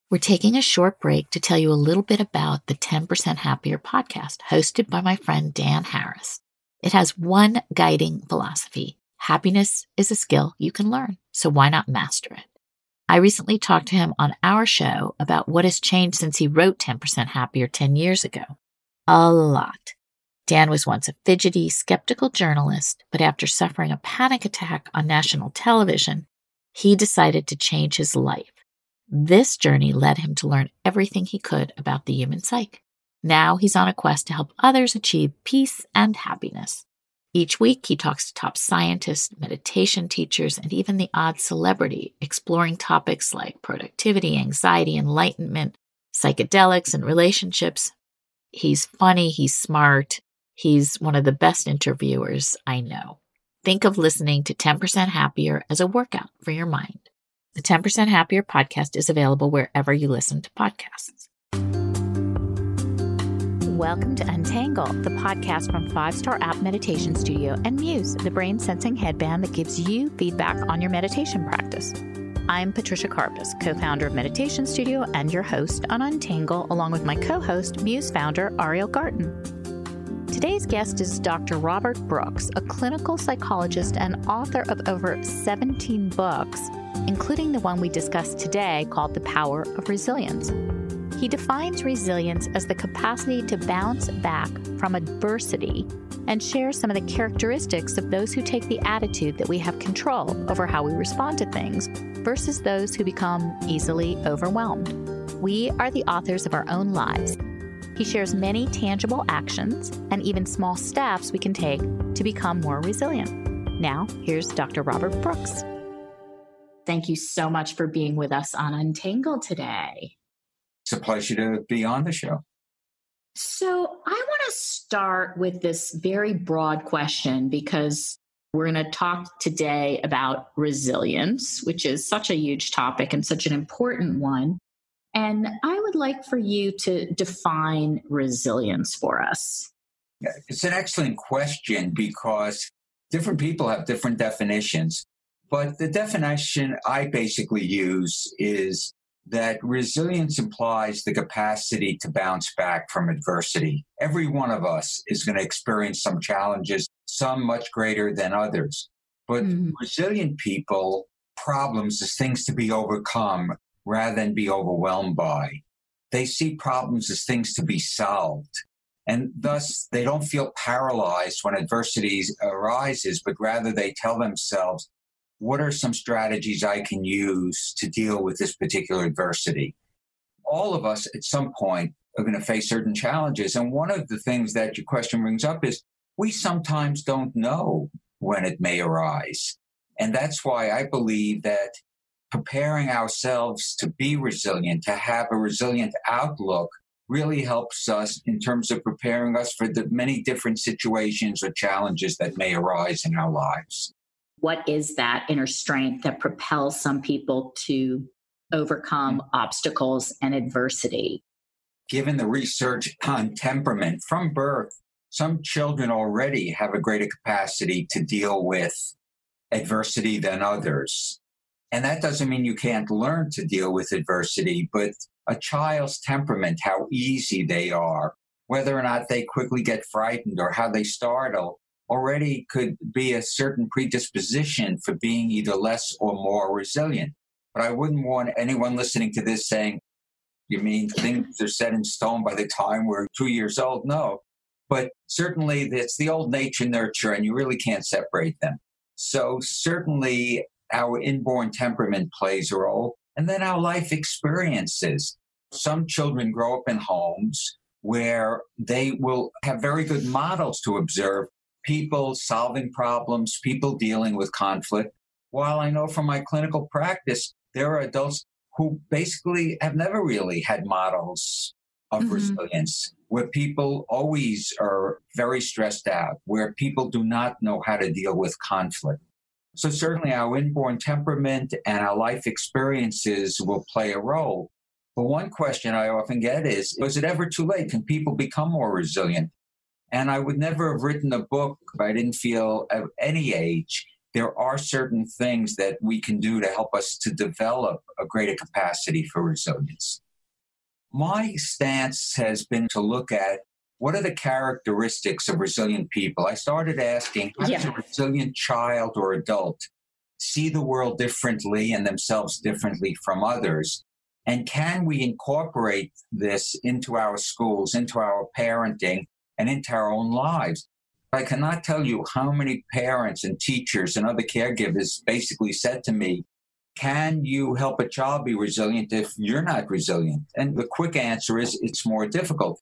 We're taking a short break to tell you a little bit about the 10% Happier podcast hosted by my friend Dan Harris. It has one guiding philosophy. Happiness is a skill you can learn, so why not master it? I recently talked to him on our show about what has changed since he wrote 10% Happier 10 years ago. A lot. Dan was once a fidgety, skeptical journalist, but after suffering a panic attack on national television, he decided to change his life. This journey led him to learn everything he could about the human psyche. Now he's on a quest to help others achieve peace and happiness. Each week, he talks to top scientists, meditation teachers, and even the odd celebrity, exploring topics like productivity, anxiety, enlightenment, psychedelics, and relationships. He's funny, he's smart, he's one of the best interviewers I know. Think of listening to 10% Happier as a workout for your mind. The 10% Happier podcast is available wherever you listen to podcasts. Welcome to Untangle, the podcast from 5-Star App Meditation Studio and Muse, the brain-sensing headband that gives you feedback on your meditation practice. I'm Patricia Karpus, co-founder of Meditation Studio and your host on Untangle, along with my co-host, Muse founder Ariel Garten. Today's guest is Dr. Robert Brooks, a clinical psychologist and author of over 17 books, including the one we discussed today called The Power of Resilience. He defines resilience as the capacity to bounce back from adversity and shares some of the characteristics of those who take the attitude that we have control over how we respond to things versus those who become easily overwhelmed. We are the authors of our own lives. He shares many tangible actions and even small steps we can take to become more resilient. Now, here's Dr. Robert Brooks. Thank you so much for being with us on Untangle today. It's a pleasure to be on the show. So I want to start with this very broad question because we're going to talk today about resilience, which is such a huge topic and such an important one. And I would like for you to define resilience for us. Yeah, it's an excellent question because different people have different definitions. But the definition I basically use is that resilience implies the capacity to bounce back from adversity. Every one of us is going to experience some challenges, some much greater than others. But resilient people, problems as things to be overcome rather than be overwhelmed by. They see problems as things to be solved. And thus, they don't feel paralyzed when adversity arises, but rather they tell themselves, what are some strategies I can use to deal with this particular adversity? All of us at some point are going to face certain challenges. And one of the things that your question brings up is we sometimes don't know when it may arise. And that's why I believe that preparing ourselves to be resilient, to have a resilient outlook, really helps us in terms of preparing us for the many different situations or challenges that may arise in our lives. What is that inner strength that propels some people to overcome obstacles and adversity? Given the research on temperament from birth, some children already have a greater capacity to deal with adversity than others. And that doesn't mean you can't learn to deal with adversity, but a child's temperament, how easy they are, whether or not they quickly get frightened or how they startle, already could be a certain predisposition for being either less or more resilient. But I wouldn't want anyone listening to this saying, you mean things are set in stone by the time we're 2 years old? No. But certainly it's the old nature nurture, and you really can't separate them. So certainly our inborn temperament plays a role. And then our life experiences. Some children grow up in homes where they will have very good models to observe people solving problems, people dealing with conflict. While I know from my clinical practice, there are adults who basically have never really had models of resilience, where people always are very stressed out, where people do not know how to deal with conflict. So certainly our inborn temperament and our life experiences will play a role. But one question I often get is it ever too late? Can people become more resilient? And I would never have written a book if I didn't feel at any age there are certain things that we can do to help us to develop a greater capacity for resilience. My stance has been to look at what are the characteristics of resilient people. I started asking, how does a resilient child or adult see the world differently and themselves differently from others? And can we incorporate this into our schools, into our parenting, and into our own lives? I cannot tell you how many parents and teachers and other caregivers basically said to me, can you help a child be resilient if you're not resilient? And the quick answer is it's more difficult.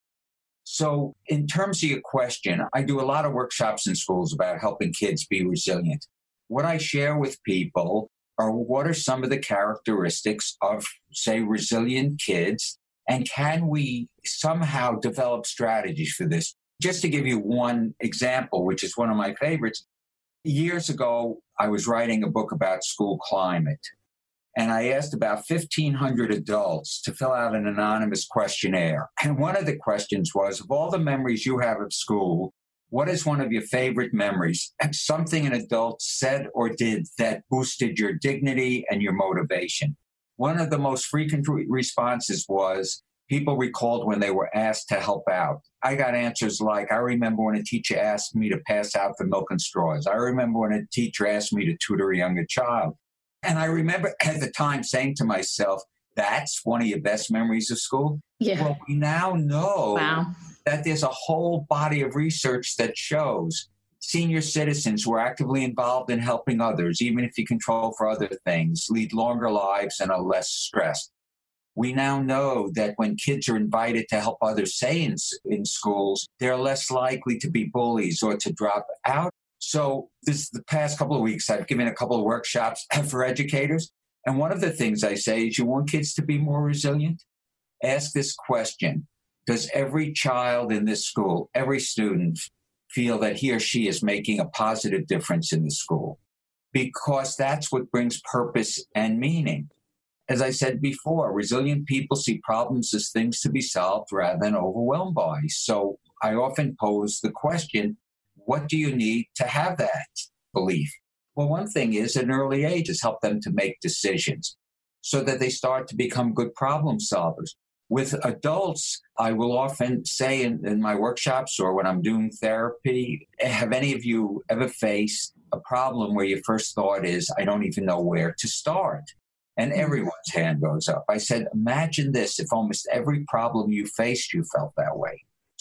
So in terms of your question, I do a lot of workshops in schools about helping kids be resilient. What I share with people are what are some of the characteristics of, say, resilient kids, and can we somehow develop strategies for this? Just to give you one example, which is one of my favorites, years ago, I was writing a book about school climate. And I asked about 1,500 adults to fill out an anonymous questionnaire. And one of the questions was, of all the memories you have of school, what is one of your favorite memories? And something an adult said or did that boosted your dignity and your motivation. One of the most frequent responses was people recalled when they were asked to help out. I got answers like, I remember when a teacher asked me to pass out the milk and straws. I remember when a teacher asked me to tutor a younger child. And I remember at the time saying to myself, that's one of your best memories of school? Yeah. Well, we now know that there's a whole body of research that shows senior citizens who are actively involved in helping others, even if you control for other things, lead longer lives and are less stressed. We now know that when kids are invited to help others, say in schools, they're less likely to be bullies or to drop out. So the past couple of weeks, I've given a couple of workshops for educators. And one of the things I say is, you want kids to be more resilient? Ask this question. Does every child in this school, every student, feel that he or she is making a positive difference in the school? Because that's what brings purpose and meaning. As I said before, resilient people see problems as things to be solved rather than overwhelmed by. So I often pose the question, what do you need to have that belief? Well, one thing is at an early age is help them to make decisions so that they start to become good problem solvers. With adults, I will often say in my workshops or when I'm doing therapy, have any of you ever faced a problem where your first thought is, I don't even know where to start? And everyone's hand goes up. I said, imagine this, if almost every problem you faced, you felt that way.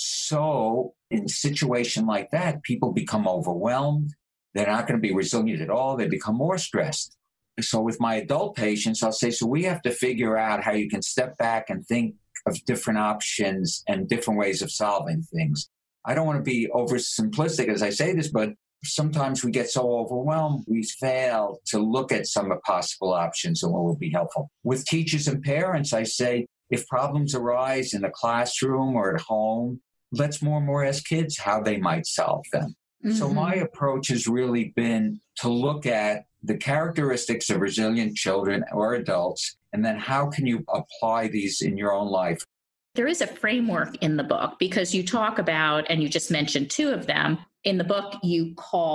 So in a situation like that, people become overwhelmed. They're not going to be resilient at all. They become more stressed. So with my adult patients, I'll say, so we have to figure out how you can step back and think of different options and different ways of solving things. I don't want to be oversimplistic as I say this, but sometimes we get so overwhelmed, we fail to look at some of the possible options and what will be helpful. With teachers and parents, I say, if problems arise in the classroom or at home, let's more and more ask kids how they might solve them. Mm-hmm. So my approach has really been to look at the characteristics of resilient children or adults, and then how can you apply these in your own life? There is a framework in the book because you talk about, and you just mentioned two of them. In the book, you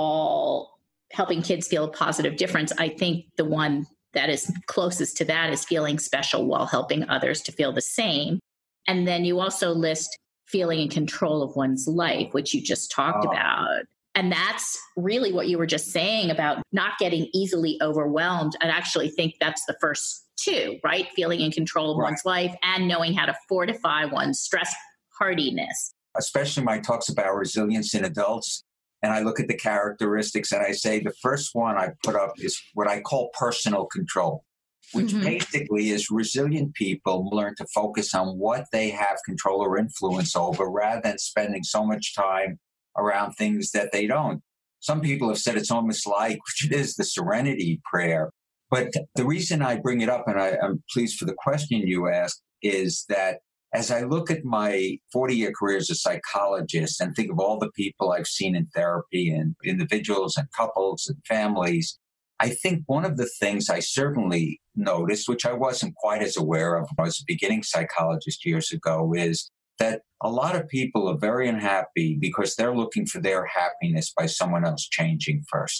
call helping kids feel a positive difference. I think the one that is closest to that is feeling special while helping others to feel the same. And then you also list feeling in control of one's life, which you just talked about. And that's really what you were just saying about not getting easily overwhelmed. I actually think that's the first two, right? Feeling in control of one's life and knowing how to fortify one's stress hardiness. Especially my talks about resilience in adults. And I look at the characteristics and I say the first one I put up is what I call personal control, which basically is resilient people learn to focus on what they have control or influence over rather than spending so much time around things that they don't. Some people have said it's almost like, which it is, the serenity prayer. But the reason I bring it up, and I'm pleased for the question you asked, is that as I look at my 40-year career as a psychologist and think of all the people I've seen in therapy and individuals and couples and families, I think one of the things I certainly noticed, which I wasn't quite as aware of when I was a beginning psychologist years ago, is that a lot of people are very unhappy because they're looking for their happiness by someone else changing first.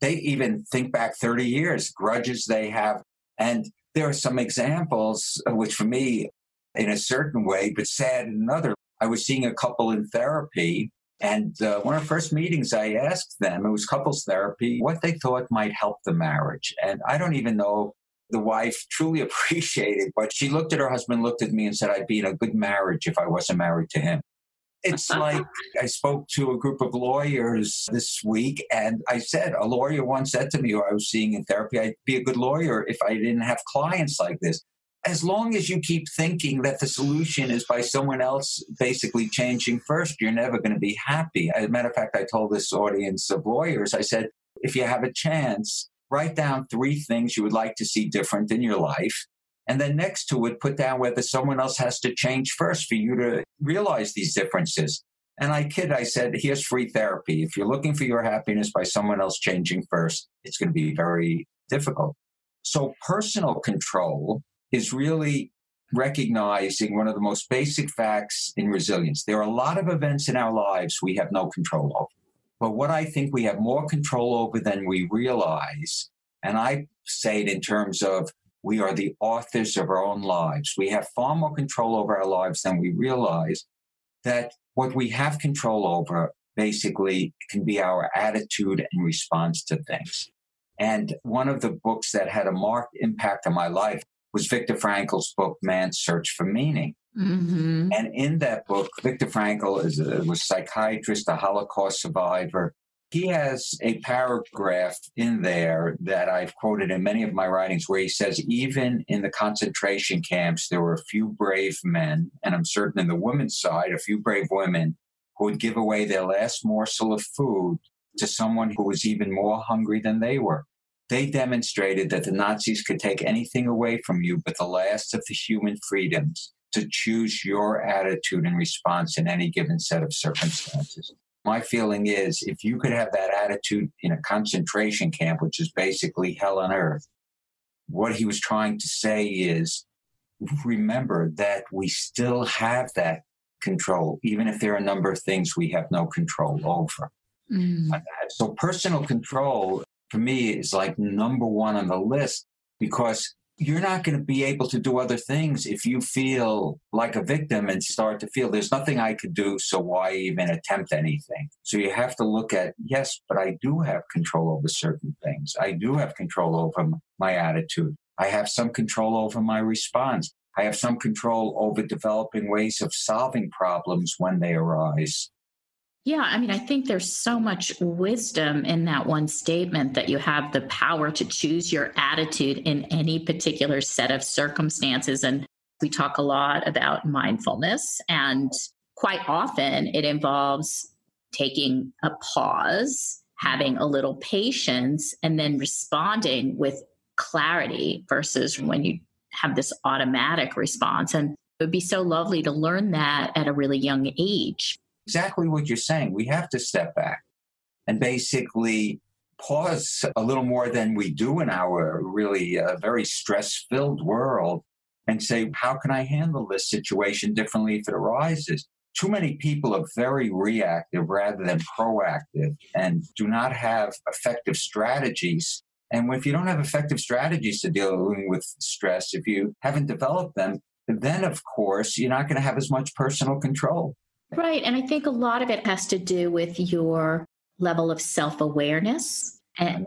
They even think back 30 years, grudges they have. And there are some examples, which for me, in a certain way, but sad in another. I was seeing a couple in therapy, and one of the first meetings I asked them, it was couples therapy, what they thought might help the marriage. And I don't even know the wife truly appreciated, but she looked at her husband, looked at me and said, I'd be in a good marriage if I wasn't married to him. It's like I spoke to a group of lawyers this week, and I said, a lawyer once said to me, who I was seeing in therapy, I'd be a good lawyer if I didn't have clients like this. As long as you keep thinking that the solution is by someone else basically changing first, you're never going to be happy. As a matter of fact, I told this audience of lawyers, I said, if you have a chance, write down 3 things you would like to see different in your life. And then next to it, put down whether someone else has to change first for you to realize these differences. And I said, here's free therapy. If you're looking for your happiness by someone else changing first, it's going to be very difficult. So personal control is really recognizing one of the most basic facts in resilience. There are a lot of events in our lives we have no control over. But what I think we have more control over than we realize, and I say it in terms of we are the authors of our own lives. We have far more control over our lives than we realize. That what we have control over basically can be our attitude and response to things. And one of the books that had a marked impact on my life was Viktor Frankl's book, Man's Search for Meaning. Mm-hmm. And in that book, Viktor Frankl was a psychiatrist, a Holocaust survivor. He has a paragraph in there that I've quoted in many of my writings where he says, even in the concentration camps, there were a few brave men, and I'm certain in the women's side, a few brave women who would give away their last morsel of food to someone who was even more hungry than they were. They demonstrated that the Nazis could take anything away from you but the last of the human freedoms to choose your attitude and response in any given set of circumstances. My feeling is if you could have that attitude in a concentration camp, which is basically hell on earth, what he was trying to say is, remember that we still have that control, even if there are a number of things we have no control over. So personal control, for me, is like number one on the list, because you're not going to be able to do other things if you feel like a victim and start to feel there's nothing I could do, so why even attempt anything? So you have to look at, yes, but I do have control over certain things. I do have control over my attitude. I have some control over my response. I have some control over developing ways of solving problems when they arise. Yeah, I mean, I think there's so much wisdom in that one statement that you have the power to choose your attitude in any particular set of circumstances. And we talk a lot about mindfulness, and quite often it involves taking a pause, having a little patience, and then responding with clarity versus when you have this automatic response. And it would be so lovely to learn that at a really young age. Exactly what you're saying. We have to step back and basically pause a little more than we do in our really very stress-filled world and say, how can I handle this situation differently if it arises? Too many people are very reactive rather than proactive and do not have effective strategies. And if you don't have effective strategies to dealing with stress, if you haven't developed them, then, of course, you're not going to have as much personal control. Right. And I think a lot of it has to do with your level of self-awareness. And,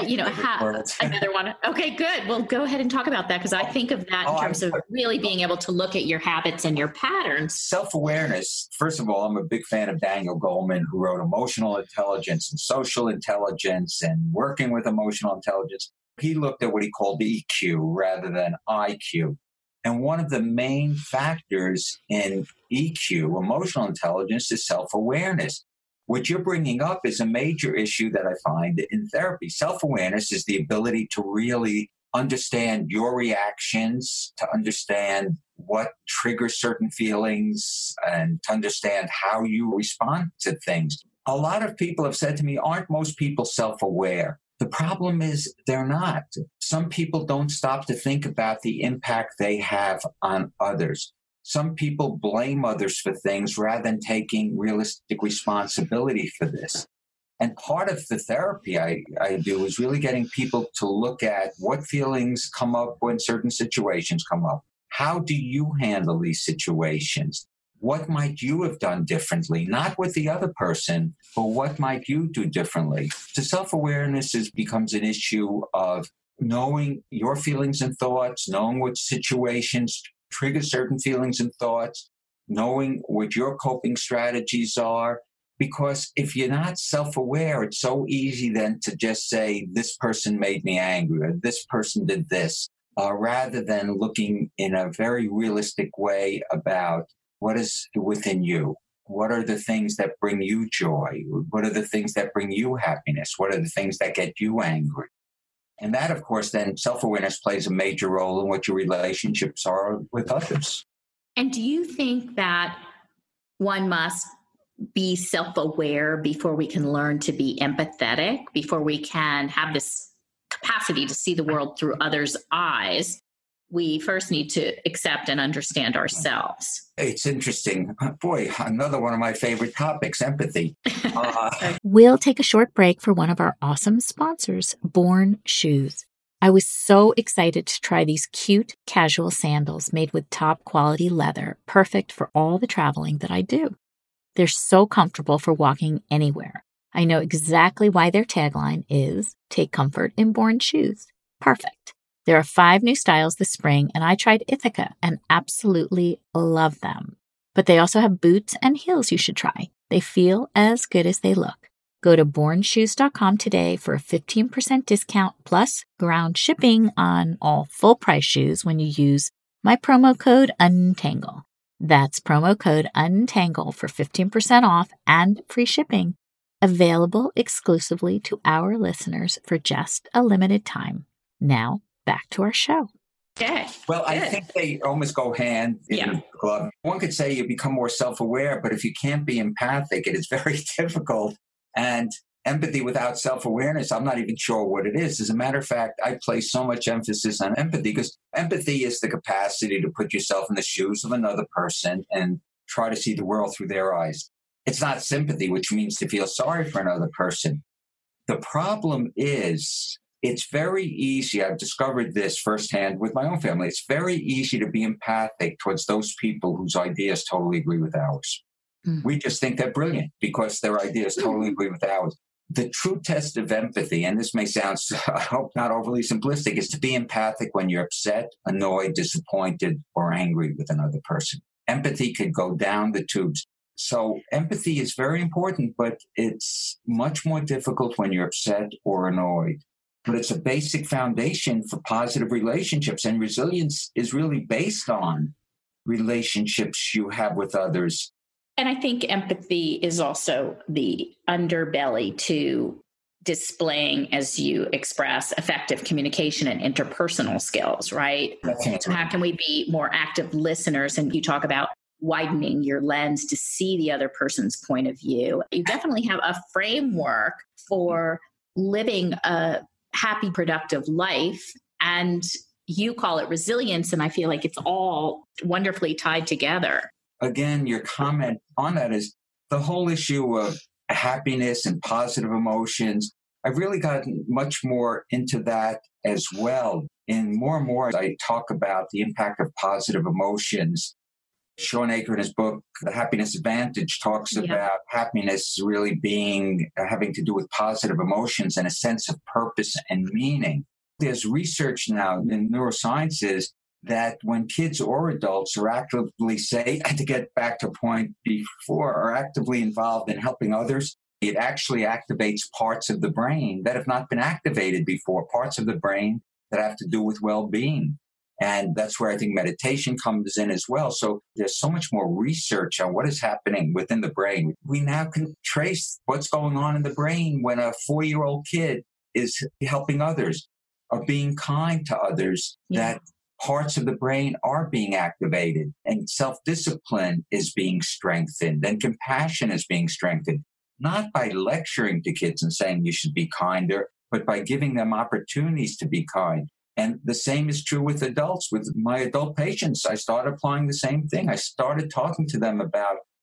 another one. Okay, good. Well, go ahead and talk about that, because I think of that in terms of really being able to look at your habits and your patterns. Self-awareness, first of all, I'm a big fan of Daniel Goleman, who wrote Emotional Intelligence and Social Intelligence and Working with Emotional Intelligence. He looked at what he called EQ rather than IQ. And one of the main factors in EQ, emotional intelligence, is self-awareness. What you're bringing up is a major issue that I find in therapy. Self-awareness is the ability to really understand your reactions, to understand what triggers certain feelings, and to understand how you respond to things. A lot of people have said to me, aren't most people self-aware? The problem is they're not. Some people don't stop to think about the impact they have on others. Some people blame others for things rather than taking realistic responsibility for this. And part of the therapy I do is really getting people to look at what feelings come up when certain situations come up. How do you handle these situations? What might you have done differently? Not with the other person, but what might you do differently? So self-awareness becomes an issue of knowing your feelings and thoughts, knowing what situations trigger certain feelings and thoughts, knowing what your coping strategies are. Because if you're not self-aware, it's so easy then to just say, this person made me angry, or this person did this, rather than looking in a very realistic way about what is within you. What are the things that bring you joy? What are the things that bring you happiness? What are the things that get you angry? And that, of course, then self-awareness plays a major role in what your relationships are with others. And do you think that one must be self-aware before we can learn to be empathetic, before we can have this capacity to see the world through others' eyes? We first need to accept and understand ourselves. It's interesting. Boy, another one of my favorite topics, empathy. We'll take a short break for one of our awesome sponsors, Born Shoes. I was so excited to try these cute, casual sandals made with top quality leather, perfect for all the traveling that I do. They're so comfortable for walking anywhere. I know exactly why their tagline is, take comfort in Born Shoes. Perfect. There are 5 new styles this spring, and I tried Ithaca and absolutely love them. But they also have boots and heels you should try. They feel as good as they look. Go to bornshoes.com today for a 15% discount plus ground shipping on all full-price shoes when you use my promo code UNTANGLE. That's promo code UNTANGLE for 15% off and free shipping. Available exclusively to our listeners for just a limited time. Now, back to our show. Okay. Well, I think they almost go hand in glove. One could say you become more self-aware, but if you can't be empathic, it is very difficult. And empathy without self-awareness, I'm not even sure what it is. As a matter of fact, I place so much emphasis on empathy because empathy is the capacity to put yourself in the shoes of another person and try to see the world through their eyes. It's not sympathy, which means to feel sorry for another person. The problem is, it's very easy. I've discovered this firsthand with my own family. It's very easy to be empathic towards those people whose ideas totally agree with ours. We just think they're brilliant because their ideas totally agree with ours. The true test of empathy, and this may sound, I hope not overly simplistic, is to be empathic when you're upset, annoyed, disappointed, or angry with another person. Empathy could go down the tubes. So empathy is very important, but it's much more difficult when you're upset or annoyed. But it's a basic foundation for positive relationships. And resilience is really based on relationships you have with others. And I think empathy is also the underbelly to displaying, as you express, effective communication and interpersonal skills, right? Definitely. So how can we be more active listeners? And you talk about widening your lens to see the other person's point of view. You definitely have a framework for living a happy, productive life. And you call it resilience. And I feel like it's all wonderfully tied together. Again, your comment on that is the whole issue of happiness and positive emotions. I've really gotten much more into that as well. And more, I talk about the impact of positive emotions. Shawn Achor in his book, The Happiness Advantage, talks about happiness really having to do with positive emotions and a sense of purpose and meaning. There's research now in neurosciences that when kids or adults are actively, to get back to a point before, are actively involved in helping others, it actually activates parts of the brain that have not been activated before, parts of the brain that have to do with well-being. And that's where I think meditation comes in as well. So there's so much more research on what is happening within the brain. We now can trace what's going on in the brain when a 4-year-old kid is helping others or being kind to others, that parts of the brain are being activated and self-discipline is being strengthened and compassion is being strengthened, not by lecturing to kids and saying you should be kinder, but by giving them opportunities to be kind. And the same is true with adults. With my adult patients, I started applying the same thing. I started talking to them about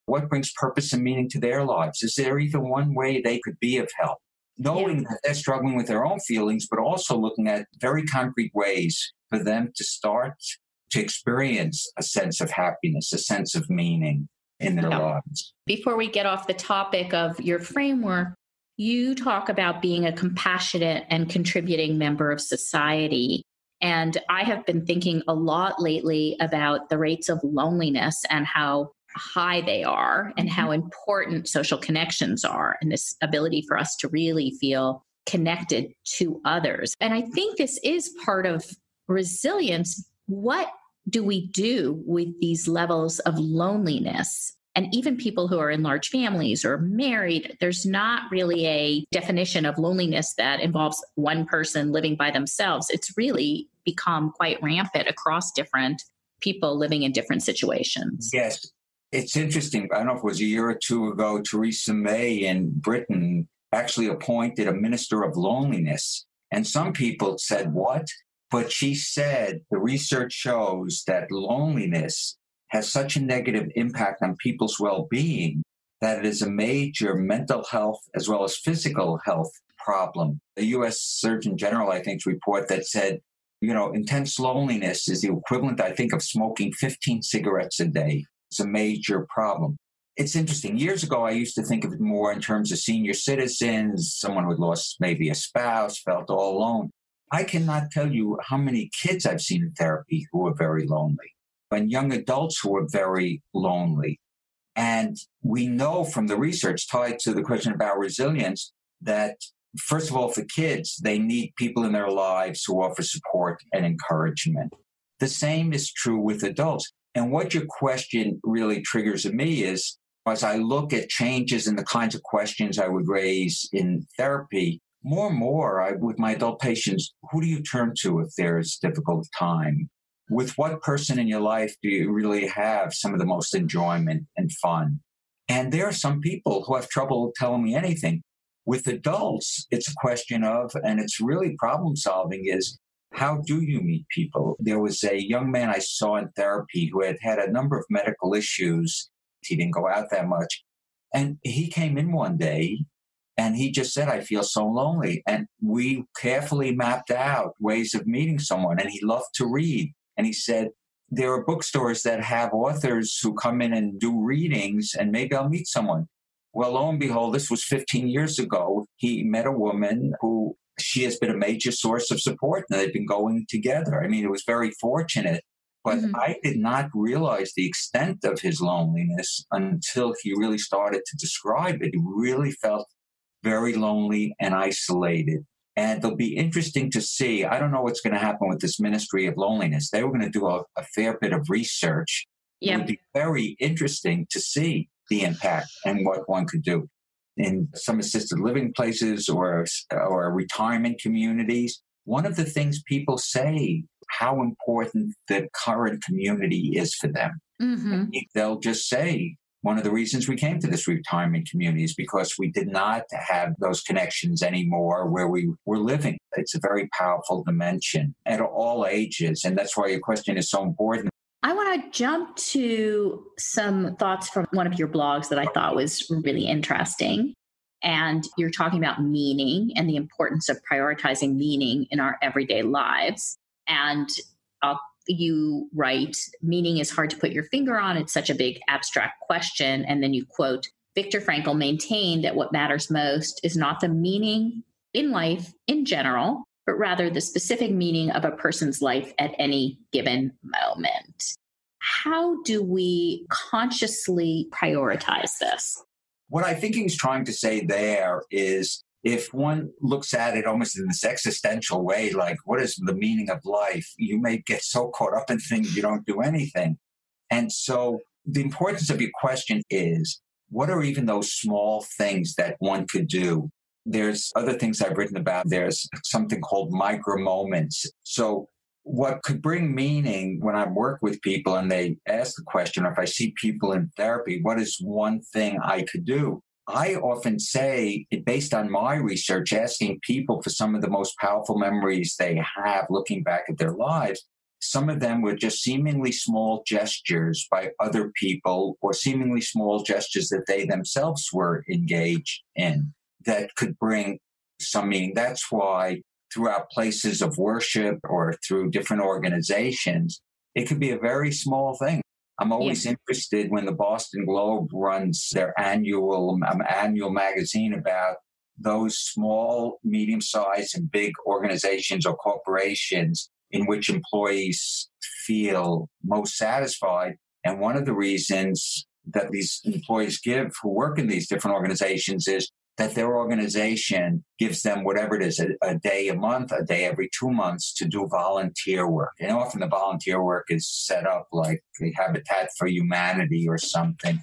What brings purpose and meaning to their lives? Is there even one way they could be of help? Knowing that they're struggling with their own feelings, but also looking at very concrete ways for them to start to experience a sense of happiness, a sense of meaning in their lives. Before we get off the topic of your framework, you talk about being a compassionate and contributing member of society. And I have been thinking a lot lately about the rates of loneliness and how high they are and how important social connections are and this ability for us to really feel connected to others. And I think this is part of resilience. What do we do with these levels of loneliness? And even people who are in large families or married, there's not really a definition of loneliness that involves one person living by themselves. It's really become quite rampant across different people living in different situations. Yes. It's interesting. I don't know if it was a year or two ago, Theresa May in Britain actually appointed a minister of loneliness. And some people said, what? But she said the research shows that loneliness has such a negative impact on people's well-being that it is a major mental health as well as physical health problem. The U.S. Surgeon General, I think, report that said, intense loneliness is the equivalent, I think, of smoking 15 cigarettes a day. It's a major problem. It's interesting. Years ago, I used to think of it more in terms of senior citizens, someone who had lost maybe a spouse, felt all alone. I cannot tell you how many kids I've seen in therapy who are very lonely, and young adults who are very lonely. And we know from the research tied to the question about resilience that, first of all, for kids, they need people in their lives who offer support and encouragement. The same is true with adults. And what your question really triggers in me is, as I look at changes in the kinds of questions I would raise in therapy, more and more with my adult patients, who do you turn to if there's a difficult time? With what person in your life do you really have some of the most enjoyment and fun? And there are some people who have trouble telling me anything. With adults, it's a question of, and it's really problem solving, is how do you meet people? There was a young man I saw in therapy who had a number of medical issues. He didn't go out that much. And he came in one day and he just said, I feel so lonely. And we carefully mapped out ways of meeting someone. And he loved to read. And he said, there are bookstores that have authors who come in and do readings, and maybe I'll meet someone. Well, lo and behold, this was 15 years ago. He met a woman who she has been a major source of support, and they've been going together. I mean, it was very fortunate, but I did not realize the extent of his loneliness until he really started to describe it. He really felt very lonely and isolated. And it'll be interesting to see. I don't know what's going to happen with this Ministry of Loneliness. They were going to do a fair bit of research. It would be very interesting to see the impact and what one could do in some assisted living places or retirement communities. One of the things people say, how important the current community is for them. They'll just say, one of the reasons we came to this retirement community is because we did not have those connections anymore where we were living. It's a very powerful dimension at all ages. And that's why your question is so important. I want to jump to some thoughts from one of your blogs that I thought was really interesting. And you're talking about meaning and the importance of prioritizing meaning in our everyday lives. And you write, meaning is hard to put your finger on. It's such a big abstract question. And then you quote, Viktor Frankl maintained that what matters most is not the meaning in life in general, but rather the specific meaning of a person's life at any given moment. How do we consciously prioritize this? What I think he's trying to say there is, if one looks at it almost in this existential way, like what is the meaning of life, you may get so caught up in things you don't do anything. And so the importance of your question is, what are even those small things that one could do? There's other things I've written about. There's something called micro moments. So what could bring meaning when I work with people and they ask the question, or if I see people in therapy, what is one thing I could do? I often say, based on my research, asking people for some of the most powerful memories they have looking back at their lives, some of them were just seemingly small gestures by other people or seemingly small gestures that they themselves were engaged in that could bring some meaning. That's why throughout places of worship or through different organizations, it could be a very small thing. I'm always interested when the Boston Globe runs their annual magazine about those small, medium-sized, and big organizations or corporations in which employees feel most satisfied. And one of the reasons that these employees give who work in these different organizations is that their organization gives them whatever it is, a day a month, a day every 2 months to do volunteer work. And often the volunteer work is set up like the Habitat for Humanity or something.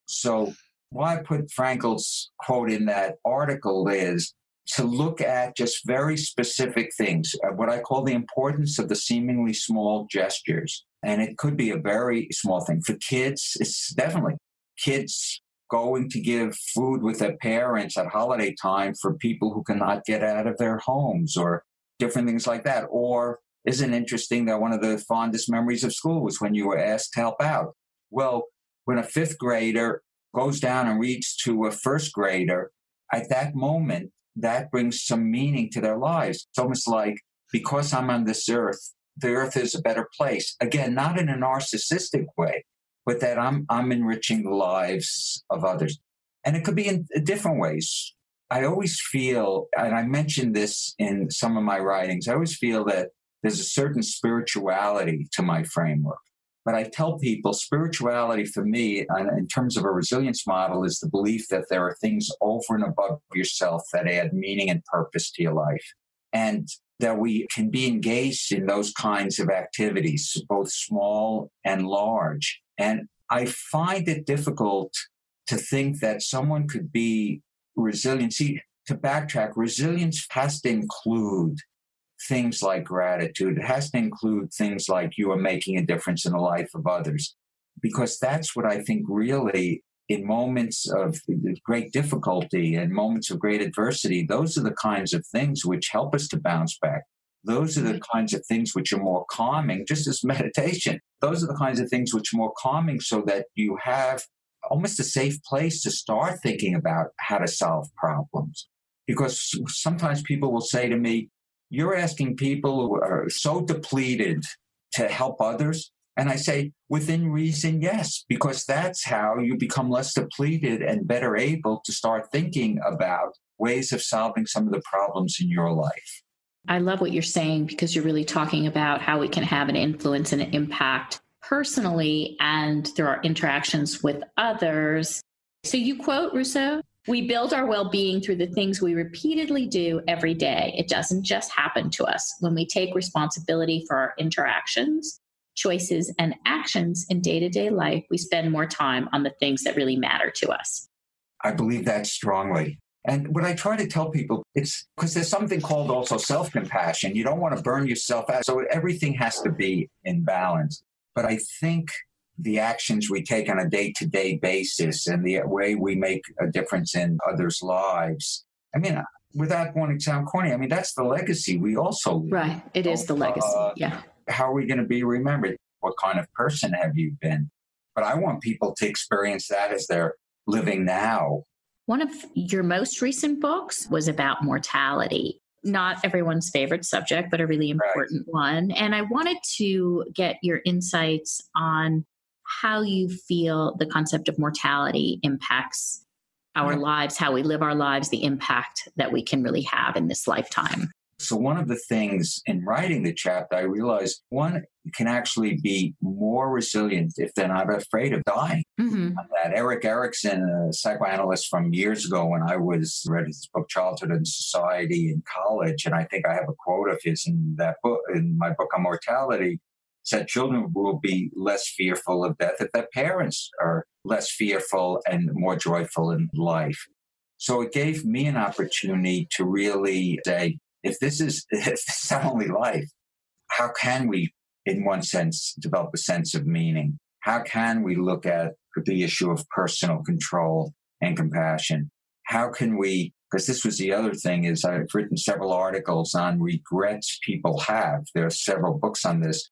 So why I put Frankl's quote in that article is to look at just very specific things, what I call the importance of the seemingly small gestures. And it could be a very small thing. For kids, it's definitely kids going to give food with their parents at holiday time for people who cannot get out of their homes or different things like that. Or isn't it interesting that one of the fondest memories of school was when you were asked to help out? Well, when a fifth grader goes down and reads to a first grader, at that moment, that brings some meaning to their lives. It's almost like, because I'm on this earth, the earth is a better place. Again, not in a narcissistic way, but that I'm enriching the lives of others. And it could be in different ways. I always feel, and I mentioned this in some of my writings, I always feel that there's a certain spirituality to my framework. But I tell people spirituality for me, in terms of a resilience model, is the belief that there are things over and above yourself that add meaning and purpose to your life. And that we can be engaged in those kinds of activities, both small and large. And I find it difficult to think that someone could be resilient. See, to backtrack, resilience has to include things like gratitude. It has to include things like you are making a difference in the life of others, because that's what I think really, in moments of great difficulty and moments of great adversity, those are the kinds of things which help us to bounce back. Those are the kinds of things which are more calming, just as meditation. Those are the kinds of things which are more calming, so that you have almost a safe place to start thinking about how to solve problems. Because sometimes people will say to me, you're asking people who are so depleted to help others. And I say, within reason, yes, because that's how you become less depleted and better able to start thinking about ways of solving some of the problems in your life. I love what you're saying, because you're really talking about how we can have an influence and an impact personally and through our interactions with others. So you quote Rousseau, "We build our well-being through the things we repeatedly do every day. It doesn't just happen to us. When we take responsibility for our interactions, choices, and actions in day-to-day life, we spend more time on the things that really matter to us." I believe that strongly. And what I try to tell people, it's because there's something called also self-compassion. You don't want to burn yourself out. So everything has to be in balance. But I think the actions we take on a day-to-day basis and the way we make a difference in others' lives, I mean, without wanting to sound corny, I mean, that's the legacy we also live. Right. It is the legacy. Yeah. How are we going to be remembered? What kind of person have you been? But I want people to experience that as they're living now. One of your most recent books was about mortality. Not everyone's favorite subject, but a really important one. And I wanted to get your insights on how you feel the concept of mortality impacts our lives, how we live our lives, the impact that we can really have in this lifetime. So one of the things in writing the chapter, I realized one can actually be more resilient if they're not afraid of dying. Mm-hmm. That Erik Erikson, a psychoanalyst from years ago when I read his book, Childhood and Society in college, and I think I have a quote of his in that book, in my book on mortality, said children will be less fearful of death if their parents are less fearful and more joyful in life. So it gave me an opportunity to really say, if this is our only life, how can we, in one sense, develop a sense of meaning? How can we look at the issue of personal control and compassion? How can we, because this was the other thing, is I've written several articles on regrets people have. There are several books on this.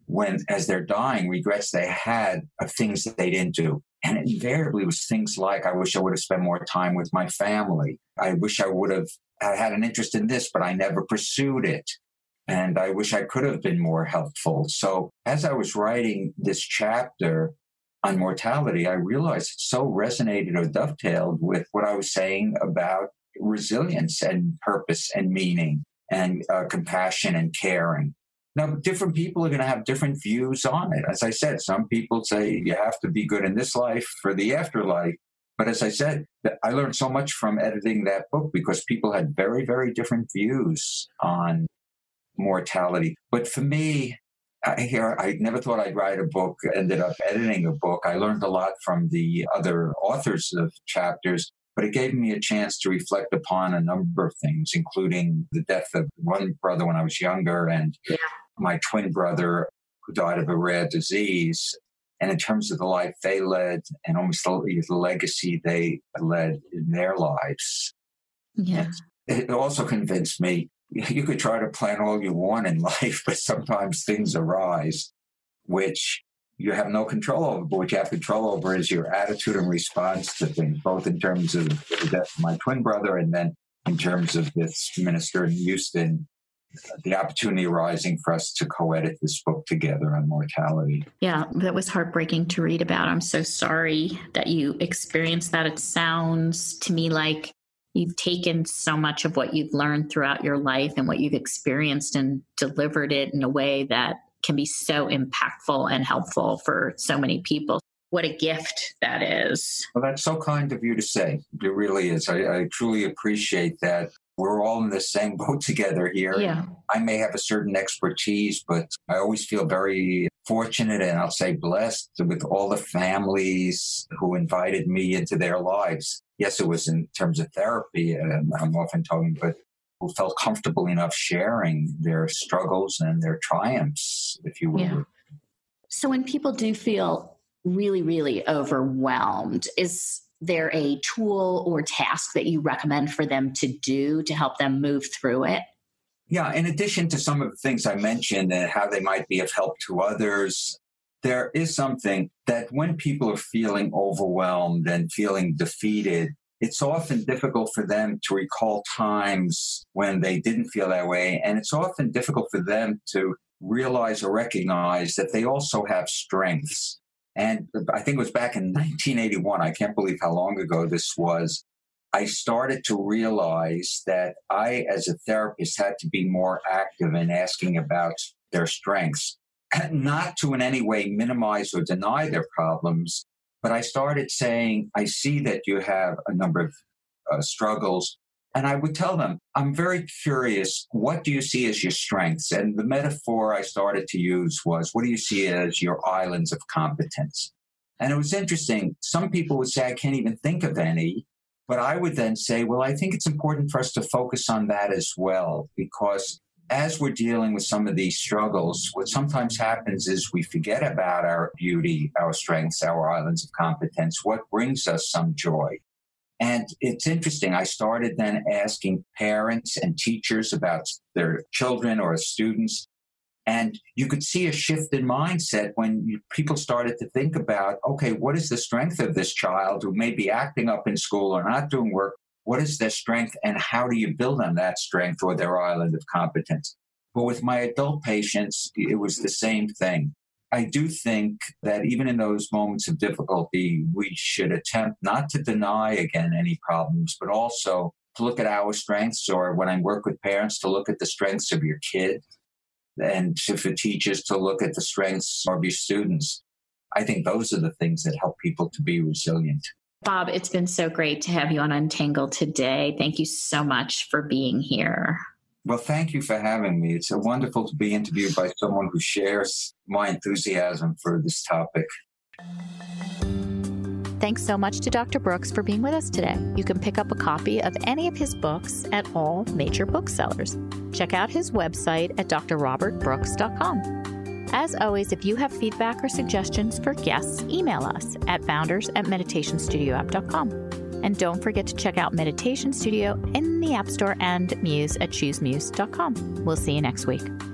as they're dying, regrets they had of things that they didn't do. And it invariably was things like, I wish I would have spent more time with my family. I wish I would have had an interest in this, but I never pursued it. And I wish I could have been more helpful. So as I was writing this chapter on mortality, I realized it so resonated or dovetailed with what I was saying about resilience and purpose and meaning and compassion and caring. Now, different people are going to have different views on it. As I said, some people say you have to be good in this life for the afterlife. But as I said, I learned so much from editing that book because people had very, very different views on mortality. But for me, I never thought I'd write a book, ended up editing a book. I learned a lot from the other authors of chapters, but it gave me a chance to reflect upon a number of things, including the death of one brother when I was younger and my twin brother who died of a rare disease. And in terms of the life they led and almost the legacy they led in their lives. Yeah. It also convinced me you could try to plan all you want in life, but sometimes things arise which you have no control over. But what you have control over is your attitude and response to things, both in terms of the death of my twin brother and then in terms of this minister in Houston, the opportunity arising for us to co-edit this book together on mortality. Yeah, that was heartbreaking to read about. I'm so sorry that you experienced that. It sounds to me like you've taken so much of what you've learned throughout your life and what you've experienced and delivered it in a way that can be so impactful and helpful for so many people. What a gift that is. Well, that's so kind of you to say. It really is. I truly appreciate that. We're all in the same boat together here. Yeah. I may have a certain expertise, but I always feel very fortunate and I'll say blessed with all the families who invited me into their lives. Yes, it was in terms of therapy, and I'm often talking, but who felt comfortable enough sharing their struggles and their triumphs, if you will. Yeah. So when people do feel really, really overwhelmed, is there a tool or task that you recommend for them to do to help them move through it? Yeah, in addition to some of the things I mentioned and how they might be of help to others, there is something that when people are feeling overwhelmed and feeling defeated, it's often difficult for them to recall times when they didn't feel that way. And it's often difficult for them to realize or recognize that they also have strengths. And I think it was back in 1981, I can't believe how long ago this was, I started to realize that I, as a therapist, had to be more active in asking about their strengths, not to in any way minimize or deny their problems, but I started saying, I see that you have a number of struggles. And I would tell them, I'm very curious, what do you see as your strengths? And the metaphor I started to use was, what do you see as your islands of competence? And it was interesting. Some people would say, I can't even think of any. But I would then say, well, I think it's important for us to focus on that as well, because as we're dealing with some of these struggles, what sometimes happens is we forget about our beauty, our strengths, our islands of competence, what brings us some joy. And it's interesting. I started then asking parents and teachers about their children or students. And you could see a shift in mindset when people started to think about, okay, what is the strength of this child who may be acting up in school or not doing work? What is their strength and how do you build on that strength or their island of competence? But with my adult patients, it was the same thing. I do think that even in those moments of difficulty, we should attempt not to deny, again, any problems, but also to look at our strengths, or when I work with parents, to look at the strengths of your kid, and for teachers to look at the strengths of your students. I think those are the things that help people to be resilient. Bob, it's been so great to have you on Untangled today. Thank you so much for being here. Well, thank you for having me. It's wonderful to be interviewed by someone who shares my enthusiasm for this topic. Thanks so much to Dr. Brooks for being with us today. You can pick up a copy of any of his books at all major booksellers. Check out his website at drrobertbrooks.com. As always, if you have feedback or suggestions for guests, email us at founders@meditationstudioapp.com. And don't forget to check out Meditation Studio in the App Store and Muse at choosemuse.com. We'll see you next week.